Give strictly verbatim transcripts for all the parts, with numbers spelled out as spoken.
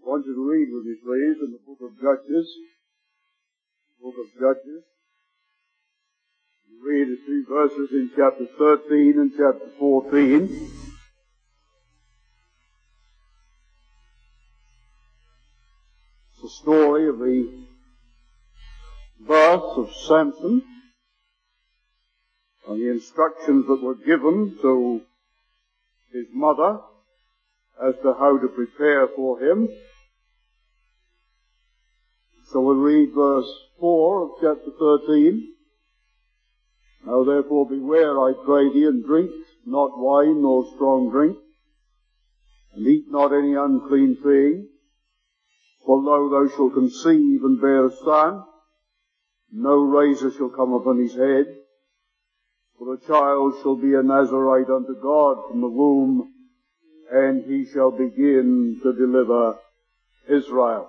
I want you to read with me, please, in the book of Judges. Book of Judges. You read the three verses in chapter thirteen and chapter fourteen. It's the story of the birth of Samson and the instructions that were given to his mother as to how to prepare for him. So we'll read verse four of chapter thirteen. Now therefore beware, I pray thee, and drink not wine nor strong drink, and eat not any unclean thing, for lo, thou shalt conceive and bear a son. No razor shall come upon his head, for the child shall be a Nazarite unto God from the womb, and he shall begin to deliver Israel.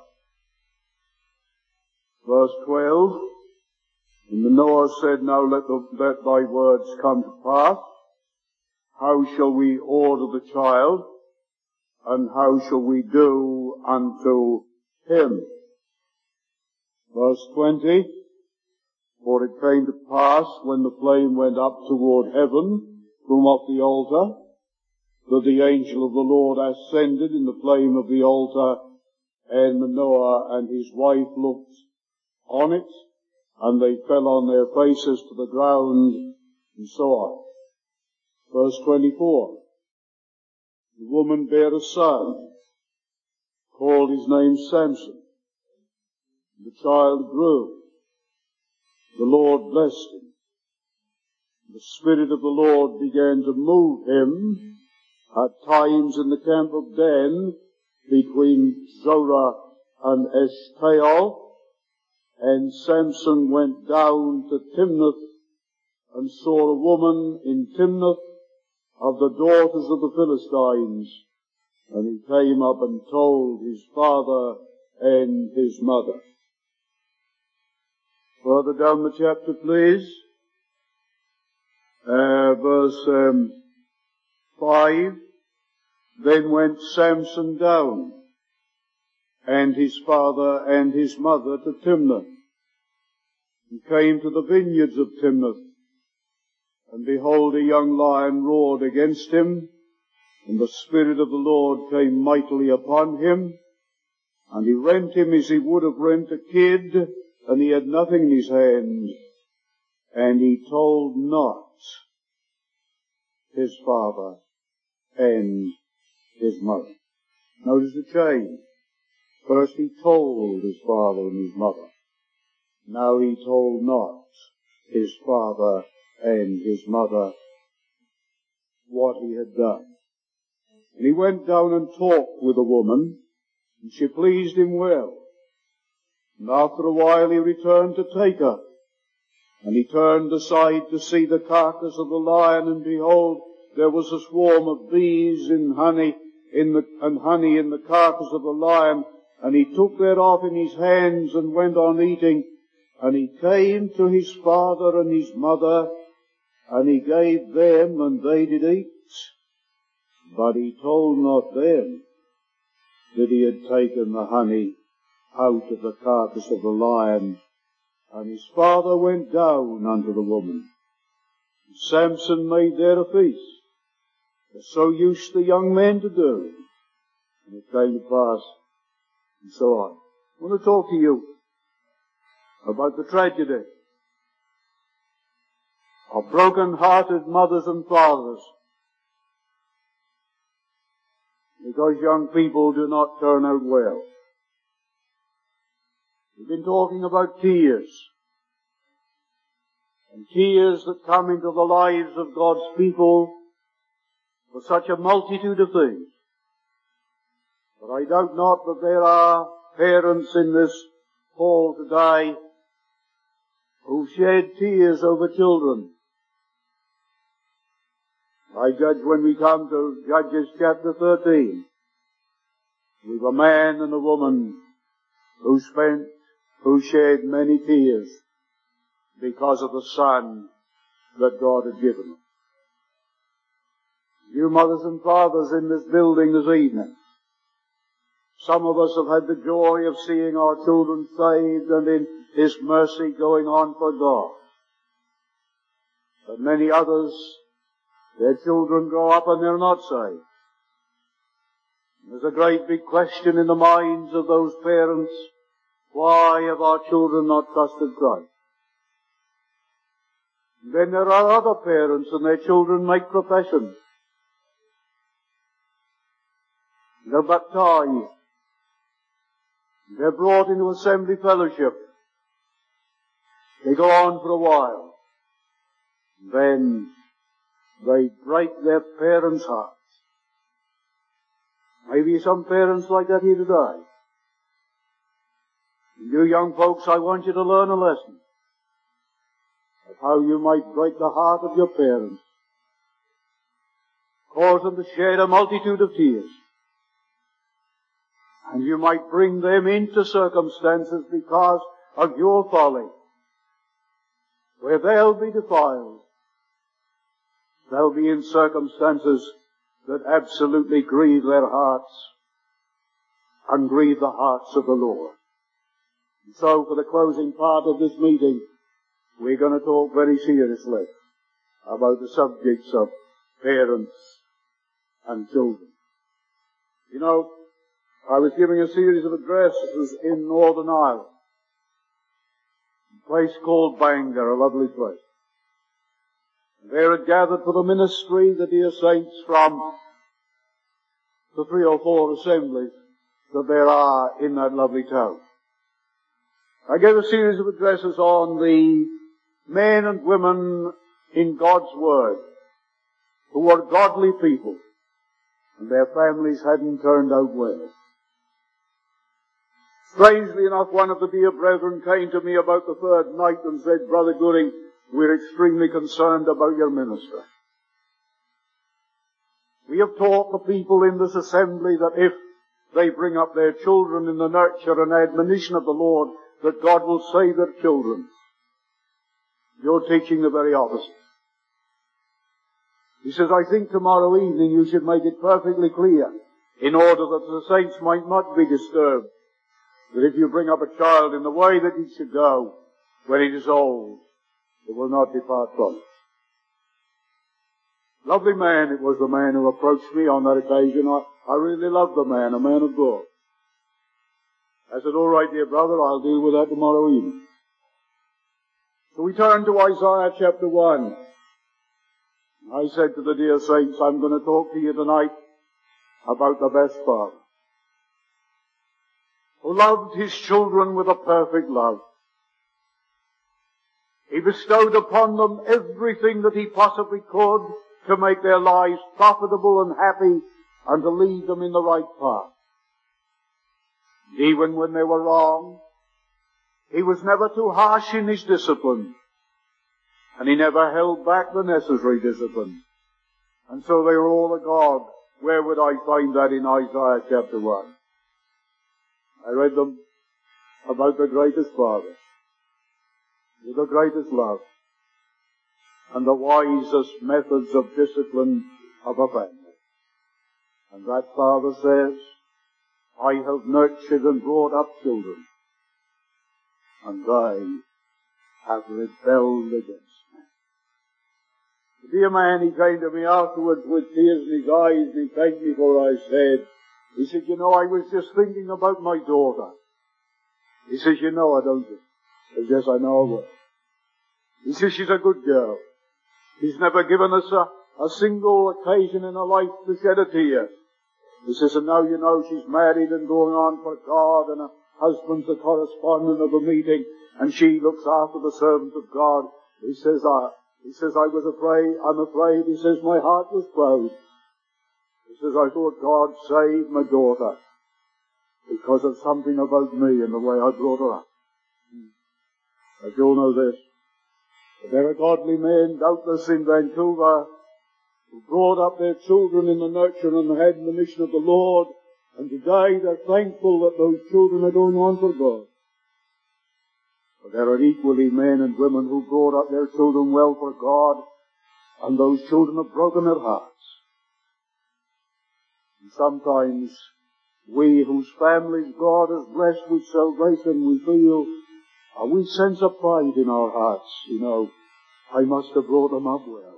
Verse twelve, and Manoah said, Now let, the, let thy words come to pass. How shall we order the child, and how shall we do unto him? Verse twenty, For it came to pass, when the flame went up toward heaven from off the altar, that the angel of the Lord ascended in the flame of the altar, and Manoah and his wife looked on it, and they fell on their faces to the ground, and so on. Verse twenty-four, The woman bare a son, called his name Samson. The child grew. The Lord blessed him. The Spirit of the Lord began to move him at times in the camp of Dan between Zorah and Eshtaol. And Samson went down to Timnath and saw a woman in Timnath of the daughters of the Philistines. And he came up and told his father and his mother. Further down the chapter, please. Uh, verse um, five. Then went Samson down, and his father and his mother, to Timnath, and came to the vineyards of Timnath. And behold, a young lion roared against him, and the Spirit of the Lord came mightily upon him, and he rent him as he would have rent a kid, and he had nothing in his hand, and he told not his father and his mother. Notice the change. First he told his father and his mother. Now he told not his father and his mother what he had done. And he went down and talked with the woman, and she pleased him well. And after a while he returned to take her. And he turned aside to see the carcass of the lion, and behold, there was a swarm of bees in honey, in the, and honey in the carcass of the lion. And he took thereof in his hands and went on eating. And he came to his father and his mother, and he gave them, and they did eat. But he told not them that he had taken the honey out of the carcass of the lion. And his father went down unto the woman. And Samson made there a feast, as so used the young men to do. And it came to pass, and so on. I want to talk to you about the tragedy of broken-hearted mothers and fathers, because young people do not turn out well. We've been talking about tears, and tears that come into the lives of God's people for such a multitude of things. But I doubt not that there are parents in this hall today who shed tears over children. I judge when we come to Judges chapter thirteen, we've a man and a woman who spent, who shed many tears because of the son that God had given them. You mothers and fathers in this building this evening, Some of us have had the joy of seeing our children saved and in His mercy going on for God. But many others, their children grow up and they're not saved. There's a great big question in the minds of those parents. Why have our children not trusted Christ? And then there are other parents and their children make professions. They're baptized. They're brought into assembly fellowship. They go on for a while. Then they break their parents' hearts. Maybe some parents like that here today. And you young folks, I want you to learn a lesson of how you might break the heart of your parents, cause them to shed a multitude of tears, and you might bring them into circumstances because of your folly, where they'll be defiled. They'll be in circumstances that absolutely grieve their hearts and grieve the hearts of the Lord. And so for the closing part of this meeting, we're going to talk very seriously about the subjects of parents and children. You know, I was giving a series of addresses in Northern Ireland, a place called Bangor, a lovely place. There had gathered for the ministry the dear saints from the three or four assemblies that there are in that lovely town. I gave a series of addresses on the men and women in God's Word who were godly people and their families hadn't turned out well. Strangely enough, one of the dear brethren came to me about the third night and said, Brother Gooding, we're extremely concerned about your ministry. We have taught the people in this assembly that if they bring up their children in the nurture and admonition of the Lord, that God will save their children. You're teaching the very opposite. He says, I think tomorrow evening you should make it perfectly clear, in order that the saints might not be disturbed, that if you bring up a child in the way that he should go, when it is old, it will not depart from it. Lovely man, it was the man who approached me on that occasion. I, I really loved the man, a man of God. I said, all right, dear brother, I'll deal with that tomorrow evening. So we turned to Isaiah chapter one. I said to the dear saints, I'm going to talk to you tonight about the best father, who loved his children with a perfect love. He bestowed upon them everything that he possibly could to make their lives profitable and happy and to lead them in the right path. Even when they were wrong, he was never too harsh in his discipline, and he never held back the necessary discipline. And so they were all agog. Where would I find that in Isaiah chapter one? I read them about the greatest father, with the greatest love, and the wisest methods of discipline of a family. And that father says, I have nurtured and brought up children, and they have rebelled against me. The dear man, he came to me afterwards with tears in his eyes, and he thanked me for what I said. He said, you know, I was just thinking about my daughter. He says, you know her, don't you? I said, yes, I know her. He says, she's a good girl. He's never given us a, a single occasion in her life to shed a tear. He says, and now you know she's married and going on for God, and her husband's the correspondent of a meeting, and she looks after the servants of God. He says, I, he says, I was afraid, I'm afraid, he says, my heart was proud. He says, I thought God saved my daughter because of something about me and the way I brought her up. But you'll know this. There are godly men, doubtless in Vancouver, who brought up their children in the nurture and the admonition of the Lord, and today they're thankful that those children are going on for God. But there are equally men and women who brought up their children well for God, and those children have broken their hearts. And sometimes We whose families God has blessed with salvation, we feel, uh, we sense a pride in our hearts, you know, I must have brought them up well.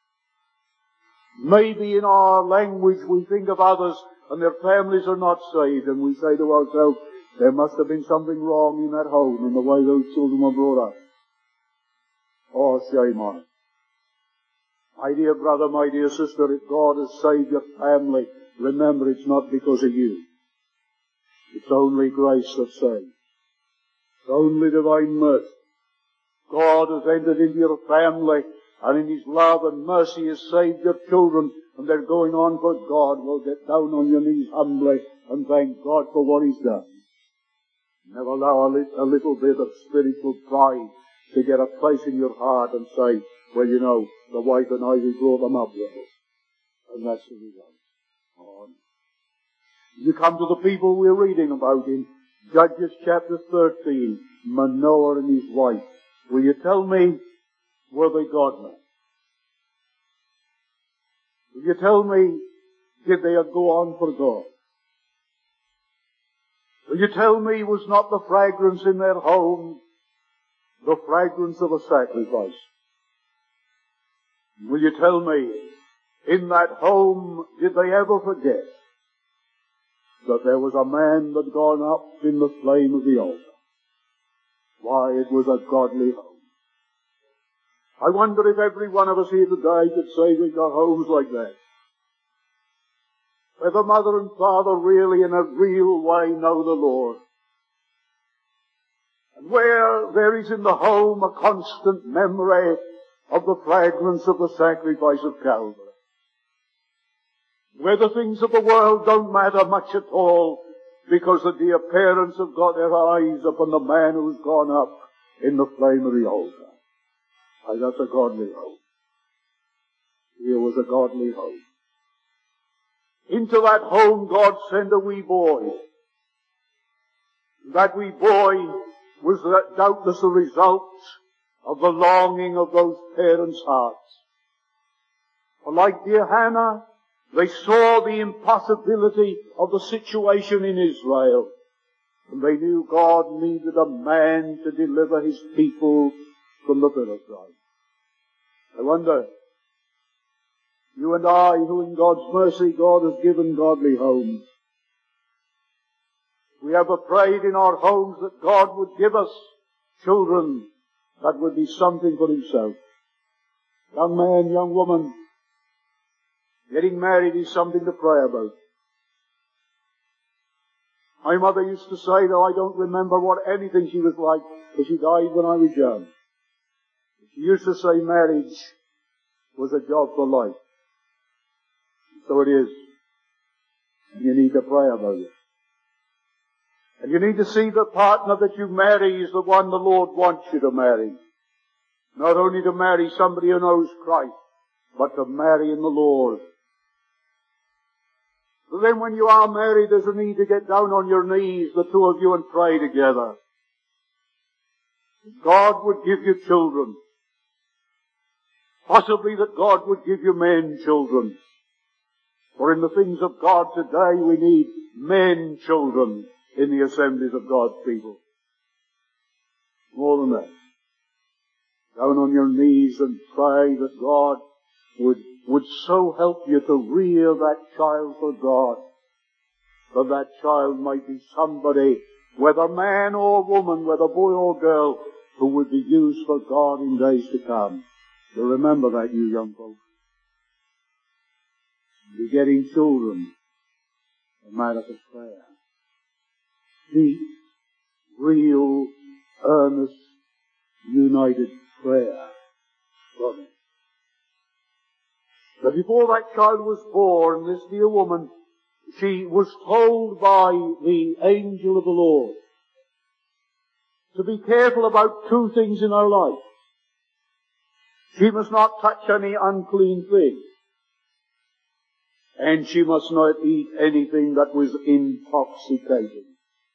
Maybe in our language we think of others and their families are not saved, and we say to ourselves, there must have been something wrong in that home in the way those children were brought up. Oh, shame on it. My dear brother, my dear sister, if God has saved your family, remember it's not because of you. It's only grace that saves. It's only divine mercy. God has entered into your family, and in His love and mercy has saved your children, and they're going on for God. Well, get down on your knees humbly and thank God for what He's done. Never allow a, li- a little bit of spiritual pride to get a place in your heart and say, well, you know, the wife and I, we brought them up well. And that's the result. Oh, you come to the people we're reading about in Judges chapter thirteen, Manoah and his wife. Will you tell me, were they godly? Will you tell me, did they go on for God? Will you tell me, was not the fragrance in their home the fragrance of a sacrifice? Will you tell me, in that home, did they ever forget that there was a man that had gone up in the flame of the altar? Why, it was a godly home. I wonder if every one of us here today could say we've got homes like that, where the mother and father really in a real way know the Lord, and where there is in the home a constant memory of the fragrance of the sacrifice of Calvary, where the things of the world don't matter much at all, because the dear parents have got their eyes upon the man who's gone up in the flame of the altar. Aye, that's a godly home. Here was a godly home. Into that home God sent a wee boy. That wee boy was doubtless a result of the longing of those parents' hearts. For like dear Hannah, they saw the impossibility of the situation in Israel, and they knew God needed a man to deliver His people from the Philistines. I wonder, you and I, who in God's mercy God has given godly homes, we have prayed in our homes that God would give us children that would be something for Himself. Young man, young woman, getting married is something to pray about. My mother used to say, though I don't remember what anything she was like, because she died when I was young. She used to say marriage was a job for life. So it is. And you need to pray about it. And you need to see the partner that you marry is the one the Lord wants you to marry. Not only to marry somebody who knows Christ, but to marry in the Lord. So then when you are married, there's a need to get down on your knees, the two of you, and pray together. God would give you children. Possibly that God would give you men children. For in the things of God today we need men children in the assemblies of God's people. More than that. Down on your knees and pray that God would, would so help you to rear that child for God, that that child might be somebody, whether man or woman, whether boy or girl, who would be used for God in days to come. You remember that, you young folks. Begetting children, a matter for prayer. Deep, real, earnest, united prayer. Brother. But before that child was born, this dear woman, she was told by the angel of the Lord to be careful about two things in her life. She must not touch any unclean thing, and she must not eat anything that was intoxicating.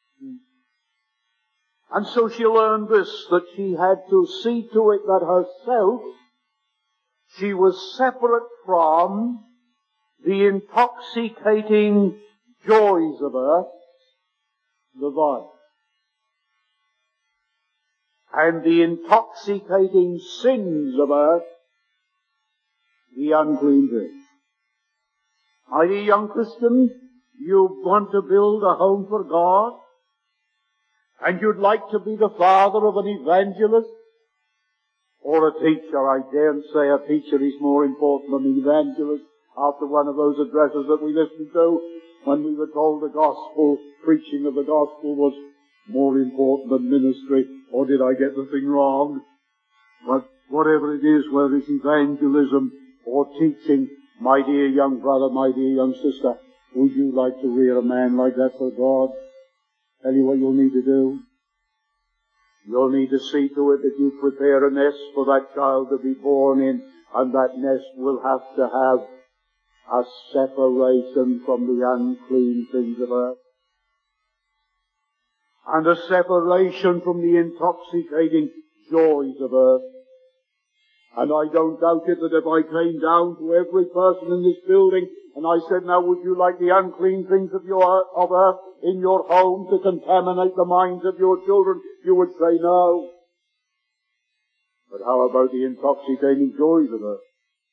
And so she learned this, that she had to see to it that herself she was separate from the intoxicating joys of earth, the vile, and the intoxicating sins of earth, the unclean thing. My dear young Christian, you want to build a home for God, and you'd like to be the father of an evangelist or a teacher. I daren't say a teacher is more important than an evangelist after one of those addresses that we listened to when we were told the gospel, preaching of the gospel was more important than ministry. Or did I get the thing wrong? But whatever it is, whether it's evangelism or teaching, my dear young brother, my dear young sister, would you like to rear a man like that for God? Tell you what you'll need to do. You'll need to see to it that you prepare a nest for that child to be born in, and that nest will have to have a separation from the unclean things of earth, and a separation from the intoxicating joys of earth. And I don't doubt it that if I came down to every person in this building and I said, now would you like the unclean things of your of earth in your home to contaminate the minds of your children, you would say no. But how about the intoxicating joys of earth?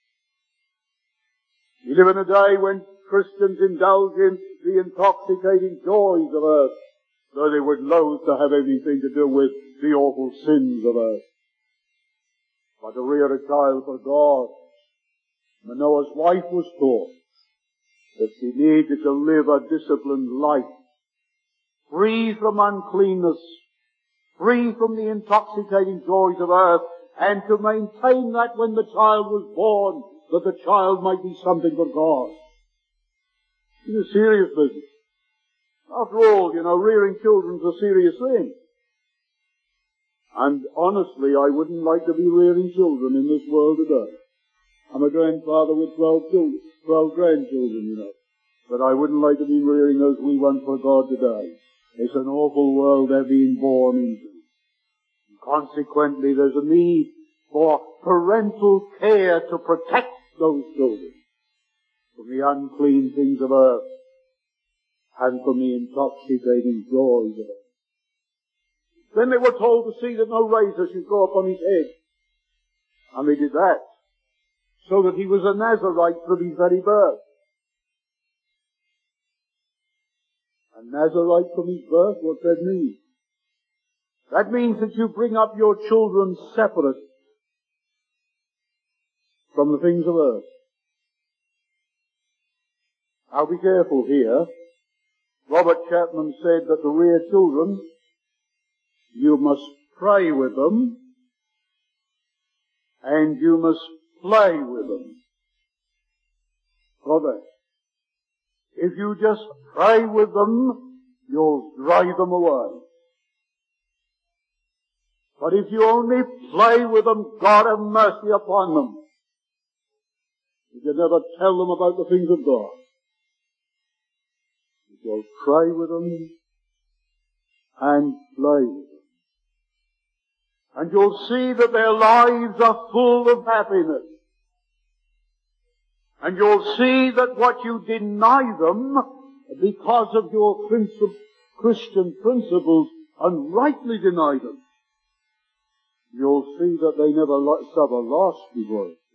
We live in a day when Christians indulge in the intoxicating joys of earth, though they would loathe to have anything to do with the awful sins of earth. But to rear a child for God, Manoah's wife was taught that she needed to live a disciplined life, free from uncleanness, free from the intoxicating joys of earth, and to maintain that when the child was born, that the child might be something for God. It's a serious business. After all, you know, rearing children's a serious thing. And honestly, I wouldn't like to be rearing children in this world today. I'm a grandfather with twelve children, twelve grandchildren, you know. But I wouldn't like to be rearing those wee ones for God today. It's an awful world they're being born into. And consequently, there's a need for parental care to protect those children from the unclean things of earth and from the intoxicating joys of earth. Then they were told to see that no razor should go up on his head. And they did that, so that he was a Nazarite from his very birth. A Nazarite from his birth, what's that mean? That means that you bring up your children separate from the things of earth. Now be careful here. Robert Chapman said that to rear children, you must pray with them, and you must play with them. Brother, if you just pray with them, you'll drive them away. But if you only play with them, God have mercy upon them. You can never tell them about the things of God. You'll pray with them and play with them. And you'll see that their lives are full of happiness. And you'll see that what you deny them because of your princip- Christian principles and rightly deny them, you'll see that they never lo- suffer loss before it.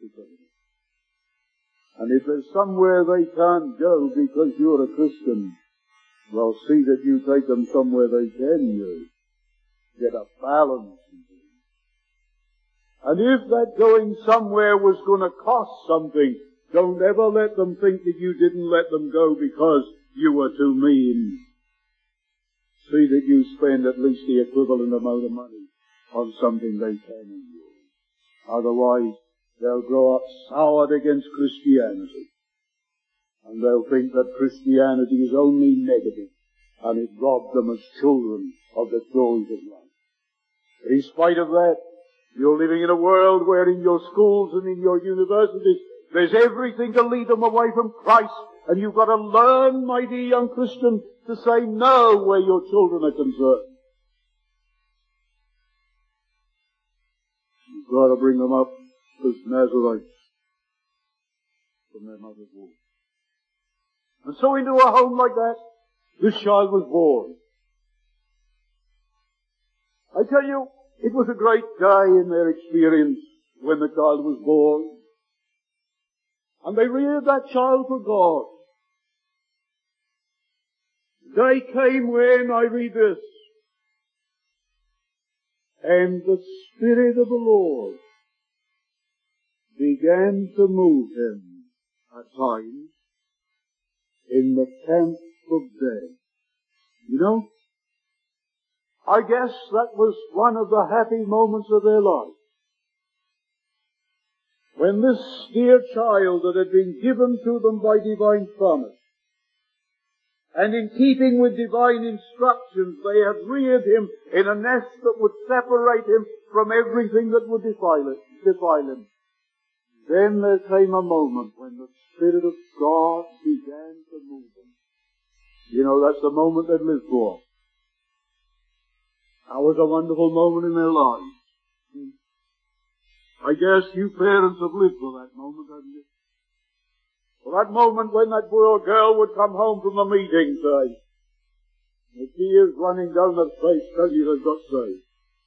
And if there's somewhere they can't go because you're a Christian, well, see that you take them somewhere they can go. Get a balance. And if that going somewhere was going to cost something, don't ever let them think that you didn't let them go because you were too mean. See that you spend at least the equivalent amount of money on something they can endure. Otherwise, they'll grow up soured against Christianity. And they'll think that Christianity is only negative, and it robbed them as children of the joys of life. But in spite of that, you're living in a world where in your schools and in your universities, there's everything to lead them away from Christ. And you've got to learn, my dear young Christian, to say no where your children are concerned. You've got to bring them up as Nazarites from their mother's womb. And so into a home like that, this child was born. I tell you, it was a great day in their experience when the child was born. And they reared that child for God. The day came when, I read this, and the Spirit of the Lord began to move him at times in the camp of death. You know, I guess that was one of the happy moments of their life. When this dear child that had been given to them by divine promise, and in keeping with divine instructions, they had reared him in a nest that would separate him from everything that would defile, it, defile him. Then there came a moment when the Spirit of God began to move him. You know, that's the moment they'd lived for. That was a wonderful moment in their lives. I guess you parents have lived for that moment, haven't you? For that moment when that boy or girl would come home from the meeting, say, the tears running down their face tell you they've got saved.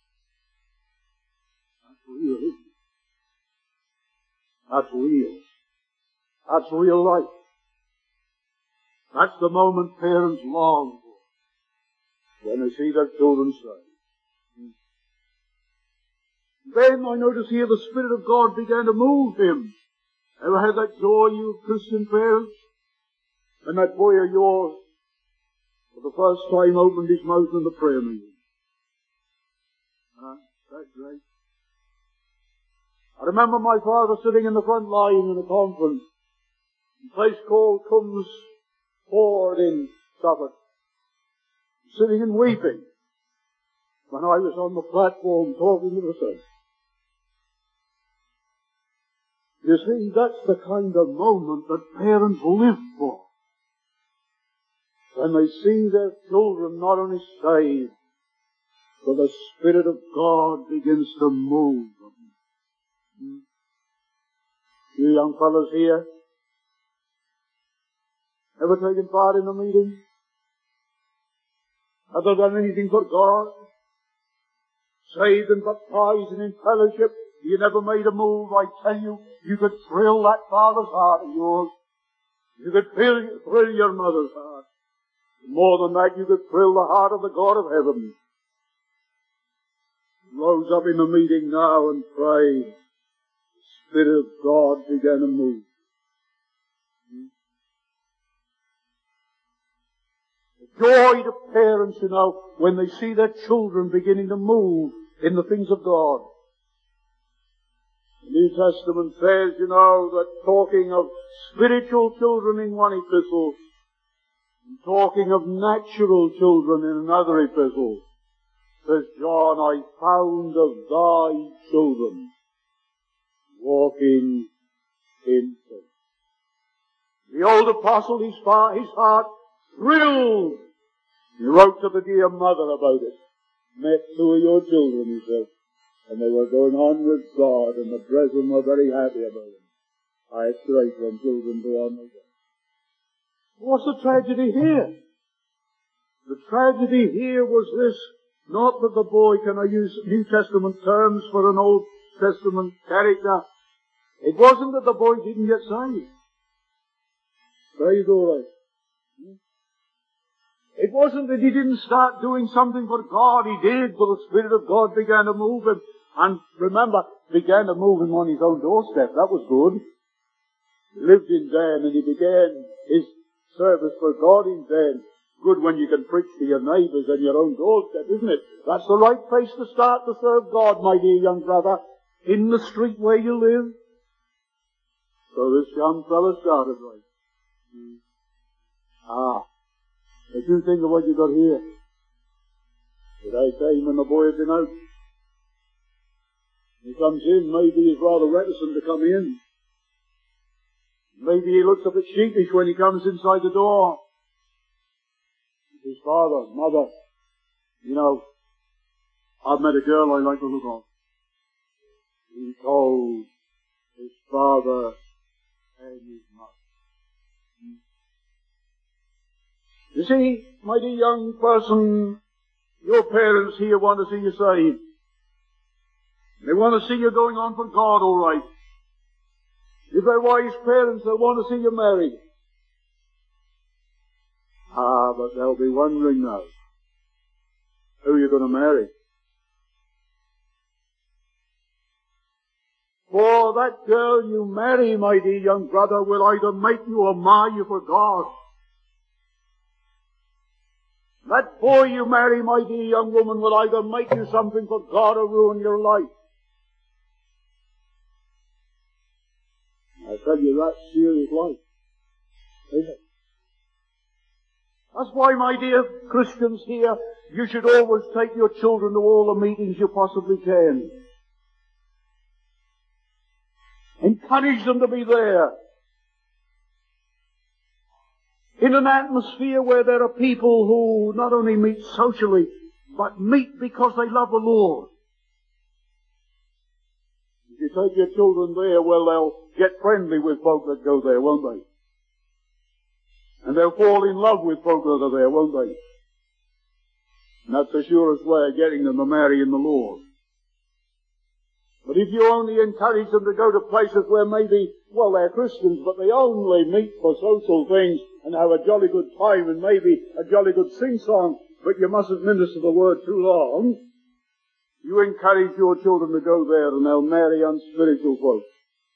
That's real, isn't it? That's real. That's real life. That's the moment parents long for, when they see their children saved. Then I notice here the Spirit of God began to move him. Ever had that joy, you Christian parents? And that boy of yours, for the first time, opened his mouth in the prayer meeting. Huh? That's great. I remember my father sitting in the front line in a conference, in a place called Combs Ford in Suffolk, sitting and weeping when I was on the platform talking to the saints. You see, that's the kind of moment that parents live for. When they see their children not only saved, but the Spirit of God begins to move them. Hmm? You young fellows here, ever taken part in a meeting? Have they done anything for God? Saved and baptized and in fellowship? You never made a move. I tell you, you could thrill that father's heart of yours. You could thrill, thrill your mother's heart. More than that, you could thrill the heart of the God of heaven. Rose up in the meeting now and prayed. The Spirit of God began to move. The joy to parents, you know, when they see their children beginning to move in the things of God. The New Testament says, you know, that talking of spiritual children in one epistle, and talking of natural children in another epistle, says John, I found of thy children walking in faith. The old apostle, his heart, his heart thrilled. He wrote to the dear mother about it. Met two of your children, he said. And they were going on with God, and the brethren were very happy about it. I it's great when children go on with God. What's the tragedy here? The tragedy here was this, not that the boy, can I use New Testament terms for an Old Testament character? It wasn't that the boy didn't get saved. Saved all right. It wasn't that he didn't start doing something for God. He did, but the Spirit of God began to move him. And remember, began to move him on his own doorstep. That was good. He lived in Den and he began his service for God in Den. Good when you can preach to your neighbours on your own doorstep, isn't it? That's the right place to start to serve God, my dear young brother. In the street where you live. So this young fellow started right. Hmm. Ah. If you think of what you got here. Today came when the boy had been out. He comes in, maybe he's rather reticent to come in. Maybe he looks a bit sheepish when he comes inside the door. His father, mother, you know, I've met a girl I like to look on. He told his father and his mother. You see, my dear young person, your parents here want to see you saved. They want to see you going on for God all right. If they're wise parents, they'll want to see you married. Ah, but they'll be wondering now, who are you going to marry? For that girl you marry, my dear young brother, will either make you or mar you for God. That boy you marry, my dear young woman, will either make you something for God or ruin your life. I tell you, that's serious life, isn't it? That's why, my dear Christians here, you should always take your children to all the meetings you possibly can. Encourage them to be there. In an atmosphere where there are people who not only meet socially, but meet because they love the Lord. If you take your children there, well, they'll get friendly with folk that go there, won't they? And they'll fall in love with folk that are there, won't they? And that's the surest way of getting them to marry in the Lord. But if you only encourage them to go to places where maybe, well, they're Christians, but they only meet for social things and have a jolly good time and maybe a jolly good sing-song, but you mustn't minister the word too long, you encourage your children to go there and they'll marry unspiritual folk.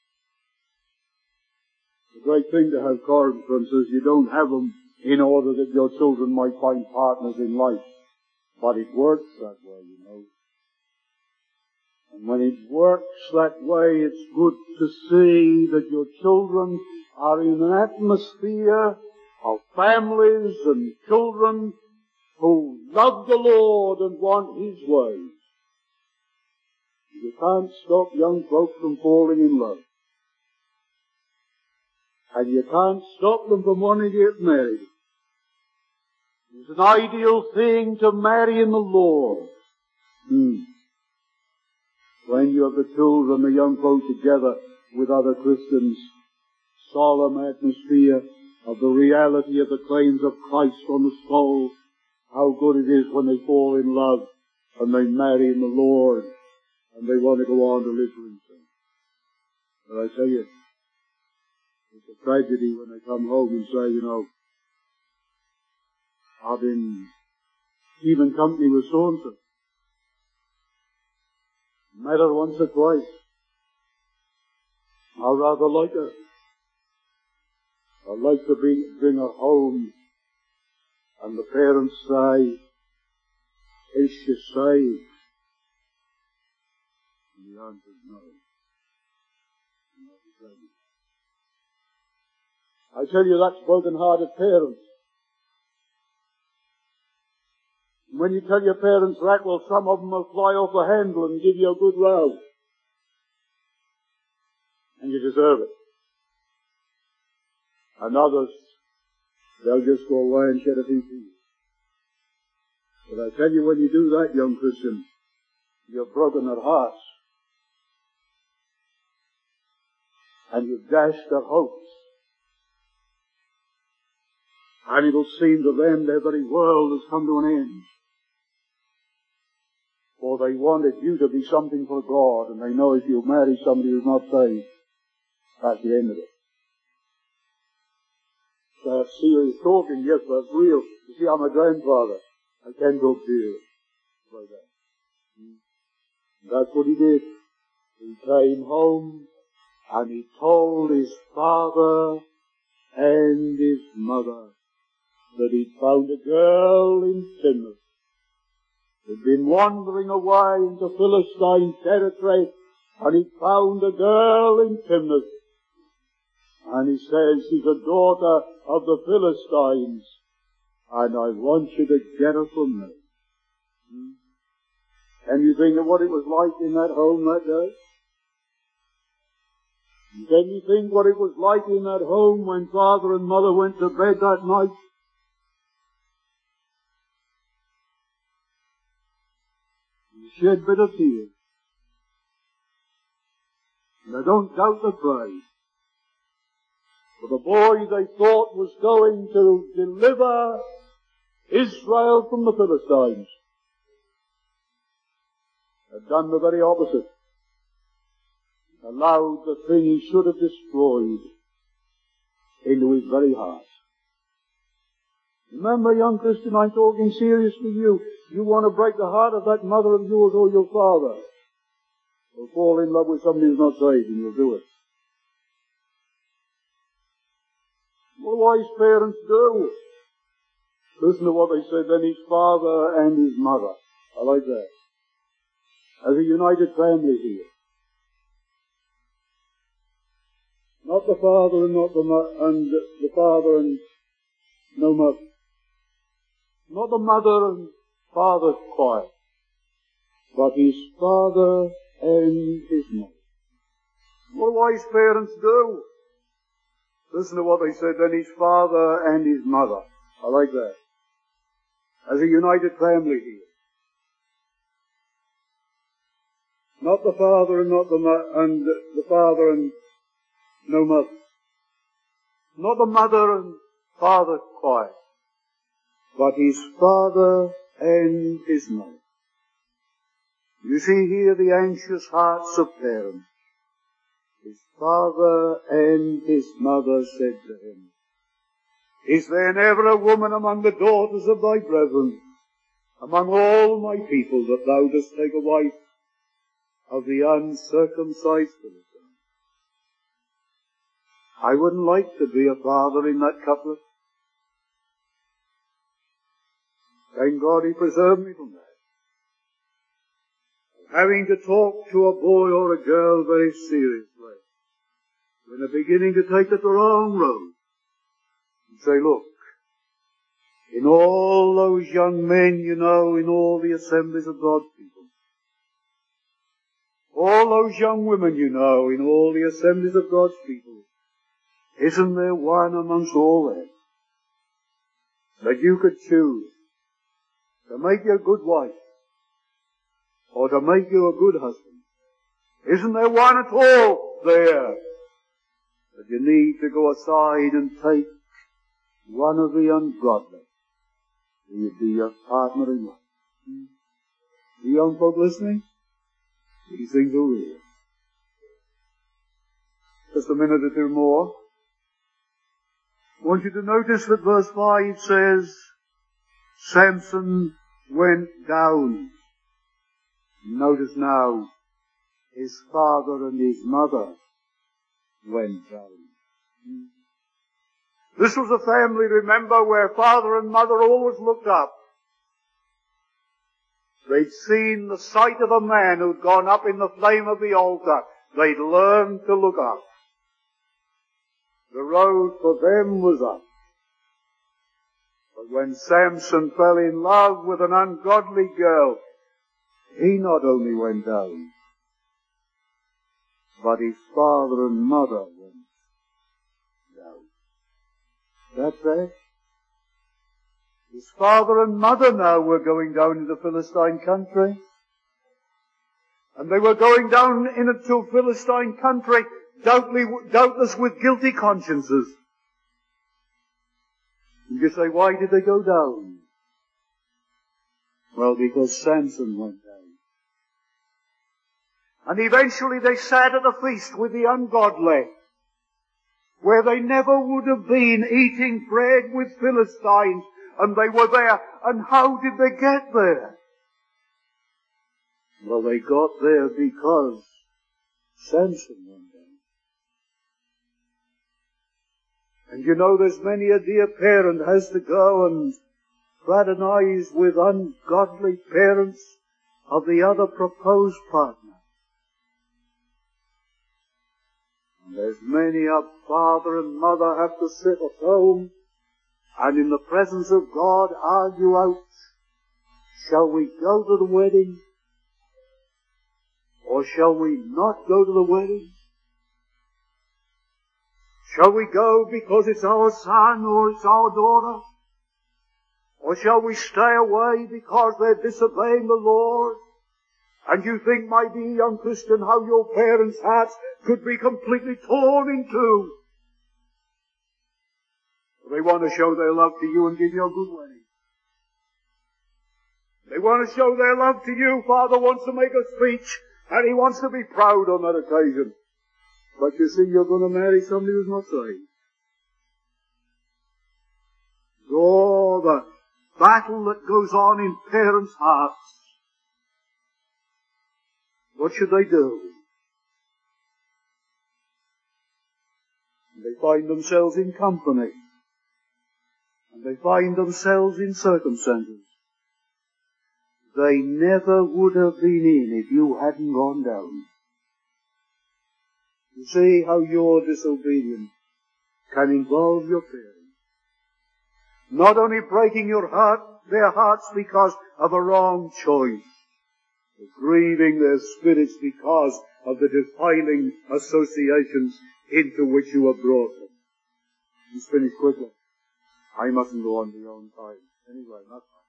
The great thing to have conferences, you don't have them in order that your children might find partners in life. But it works that way, you know. And when it works that way, it's good to see that your children are in an atmosphere of families and children who love the Lord and want His ways. You can't stop young folk from falling in love. And you can't stop them from wanting to get married. It's an ideal thing to marry in the Lord. Hmm. When you have the children, the young folk together with other Christians, solemn atmosphere of the reality of the claims of Christ on the soul, how good it is when they fall in love and they marry in the Lord and they want to go on to live for Himself. But I tell you, it's a tragedy when they come home and say, you know, I've been keeping company with so-and-so. Met her once or twice. I rather like her. I'd like to bring, bring her home. And the parents say, is she saved? And the answer is no. I tell you, that's broken-hearted parents. When you tell your parents that, well, some of them will fly off the handle and give you a good row. And you deserve it. And others, they'll just go away and shed a few tears. But I tell you, when you do that, young Christian, you're broken at heart. And you've dashed their hopes. And it'll seem to them their very world has come to an end. For they wanted you to be something for God, and they know if you marry somebody who's not saved, that's the end of it. That's serious talking, yes, that's real. You see, I'm a grandfather. I can talk to you like that. That's what he did. He came home, and he told his father and his mother that he'd found a girl in Timnath who'd been wandering away into Philistine territory, and he'd found a girl in Timnath. And he says she's a daughter of the Philistines, and I want you to get her from me. Hmm? Can you think of what it was like in that home that day? Can you think what it was like in that home when father and mother went to bed that night? You shed bitter tears. And I don't doubt the praise. For the boy they thought was going to deliver Israel from the Philistines had done the very opposite. Allowed the thing he should have destroyed into his very heart. Remember, young Christian, I'm talking seriously to you. You want to break the heart of that mother of yours or your father, or fall in love with somebody who's not saved, and you'll do it. What wise parents do. Listen to what they said, then his father and his mother. I like that. As a united family here. Not the father and not the mo- and the father and no mother. Not the mother and father quiet, but his father and his mother. What wise parents do. Listen to what they said, then his father and his mother. I like that. As a united family here. Not the father and not the mo- and the father and no mother. Not the mother and father quiet, but his father and his mother. You see here the anxious hearts of parents. His father and his mother said to him, is there never a woman among the daughters of thy brethren, among all my people, that thou dost take a wife of the uncircumcised Philistine? I wouldn't like to be a father in that couplet. Thank God he preserved me from that. Having to talk to a boy or a girl very seriously, when they're beginning to take it the wrong road, and say, look, in all those young men, you know, in all the assemblies of God's people, all those young women, you know, in all the assemblies of God's people, isn't there one amongst all them that you could choose to make you a good wife or to make you a good husband? Isn't there one at all there that you need to go aside and take one of the ungodly who would be your partner in life? Hmm? You young folk listening? These things are real. Just a minute or two more. I want you to notice that verse five says, Samson went down. Notice now, his father and his mother went down. This was a family, remember, where father and mother always looked up. They'd seen the sight of a man who'd gone up in the flame of the altar. They'd learned to look up. The road for them was up. But when Samson fell in love with an ungodly girl, he not only went down, but his father and mother went down. That's it. His father and mother now were going down into Philistine country. And they were going down into Philistine country, doubtless with guilty consciences. And you say, why did they go down? Well, because Samson went down. And eventually they sat at a feast with the ungodly, where they never would have been, eating bread with Philistines, and they were there. And how did they get there? Well, they got there because Samson went down. And you know, there's many a dear parent has to go and fraternize with ungodly parents of the other proposed partner. And there's many a father and mother have to sit at home and in the presence of God argue out, shall we go to the wedding or shall we not go to the wedding? Shall we go because it's our son or it's our daughter? Or shall we stay away because they're disobeying the Lord? And you think, my dear young Christian, how your parents' hearts could be completely torn in two. They want to show their love to you and give you a good wedding. They want to show their love to you. Father wants to make a speech, and he wants to be proud on that occasion. But you see, you're going to marry somebody who's not saved. Oh, the battle that goes on in parents' hearts. What should they do? They find themselves in company. And they find themselves in circumstances they never would have been in if you hadn't gone down. You see how your disobedience can involve your parents. Not only breaking your heart, their hearts because of a wrong choice, but grieving their spirits because of the defiling associations into which you were brought them. Let's finish quickly. I mustn't go on beyond time. Anyway, not time.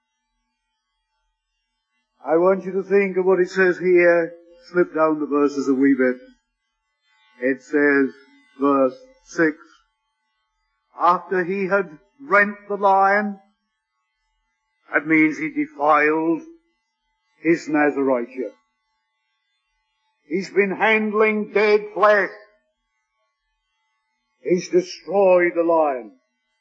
I want you to think of what it says here. Slip down the verses a wee bit. It says, verse six, after he had rent the lion, that means he defiled his Nazaritehood. He's been handling dead flesh. He's destroyed the lion.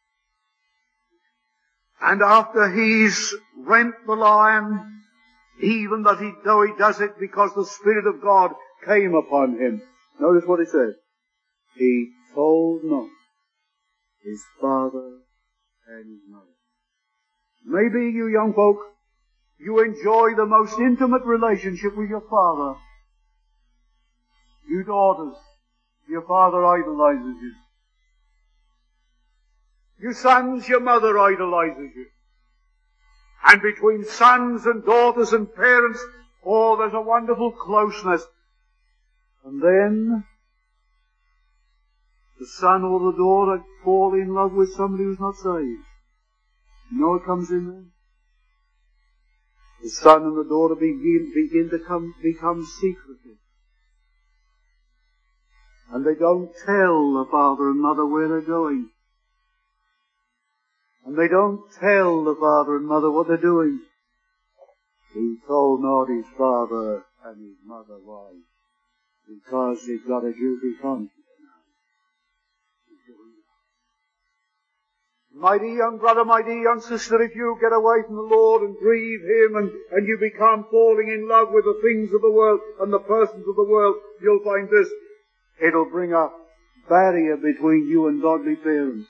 And after he's rent the lion, even that he, though he does it because the Spirit of God came upon him. Notice what it says. He told not his father and his mother. Maybe you young folk, you enjoy the most intimate relationship with your father. You daughters, your father idolizes you. You sons, your mother idolizes you. And between sons and daughters and parents, oh, there's a wonderful closeness. And then the son or the daughter fall in love with somebody who's not saved. You know what comes in there? The son and the daughter begin, begin to come, become secretive. And they don't tell the father and mother where they're going. And they don't tell the father and mother what they're doing. He told not his father and his mother why. Because he's got a guilty conscience now. Mighty young brother, mighty young sister, if you get away from the Lord and grieve Him and, and you become falling in love with the things of the world and the persons of the world, you'll find this. It'll bring a barrier between you and godly parents.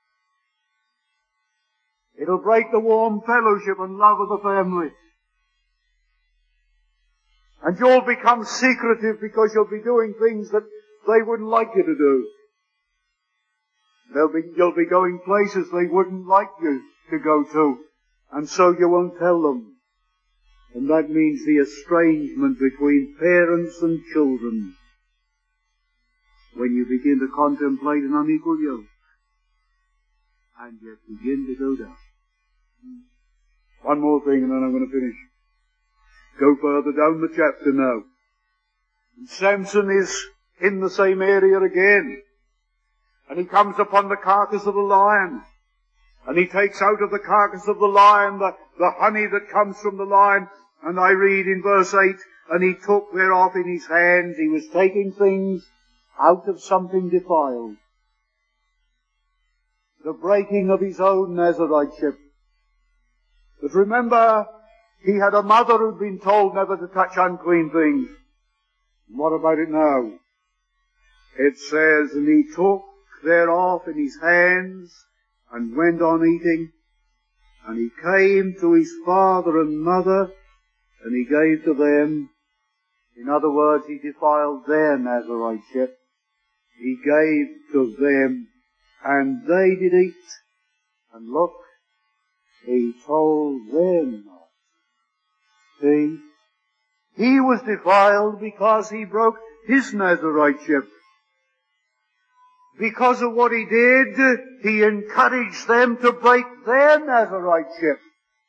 It'll break the warm fellowship and love of the family. And you'll become secretive because you'll be doing things that they wouldn't like you to do. They'll be, you'll be going places they wouldn't like you to go to. And so you won't tell them. And that means the estrangement between parents and children. When you begin to contemplate an unequal yoke. And yet begin to go down. One more thing and then I'm going to finish. Go further down the chapter now. And Samson is in the same area again. And he comes upon the carcass of the lion. And he takes out of the carcass of the lion the, the honey that comes from the lion. And I read in verse eight, and he took thereof in his hands. He was taking things out of something defiled. The breaking of his own Nazariteship. But remember, he had a mother who'd been told never to touch unclean things. And what about it now? It says, and he took thereof in his hands, and went on eating, and he came to his father and mother, and he gave to them. In other words, he defiled their Nazariteship. He gave to them, and they did eat. And look, he told them not. See, he was defiled because he broke his Nazariteship. Because of what he did, he encouraged them to break their Nazariteship.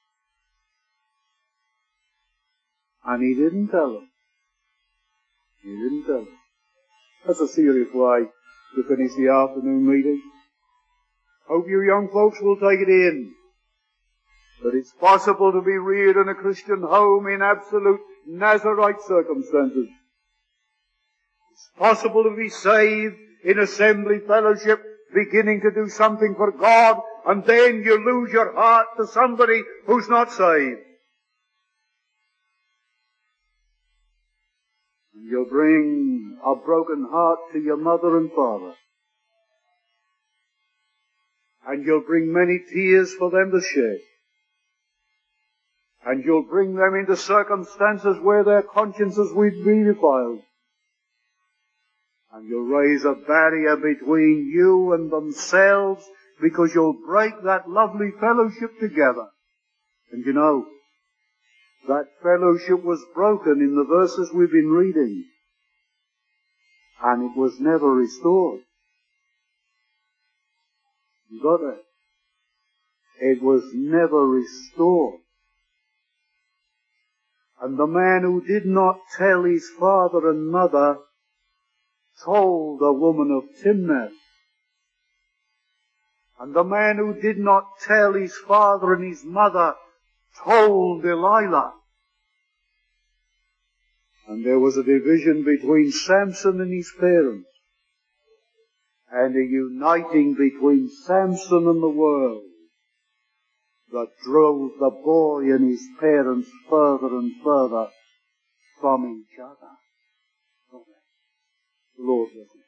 And he didn't tell them. He didn't tell them. That's a serious way to finish the afternoon meeting. Hope you young folks will take it in. that it's possible to be reared in a Christian home in absolute Nazarite circumstances. It's possible to be saved in assembly fellowship, beginning to do something for God, and then you lose your heart to somebody who's not saved. And you'll bring a broken heart to your mother and father. And you'll bring many tears for them to shed. And you'll bring them into circumstances where their consciences will be defiled. And you'll raise a barrier between you and themselves, because you'll break that lovely fellowship together. And you know, that fellowship was broken in the verses we've been reading. And it was never restored. You got that? It was never restored. And the man who did not tell his father and mother told the woman of Timnath. And the man who did not tell his father and his mother told Delilah. And there was a division between Samson and his parents, and a uniting between Samson and the world that drove the boy and his parents further and further from each other. The Lord bless you.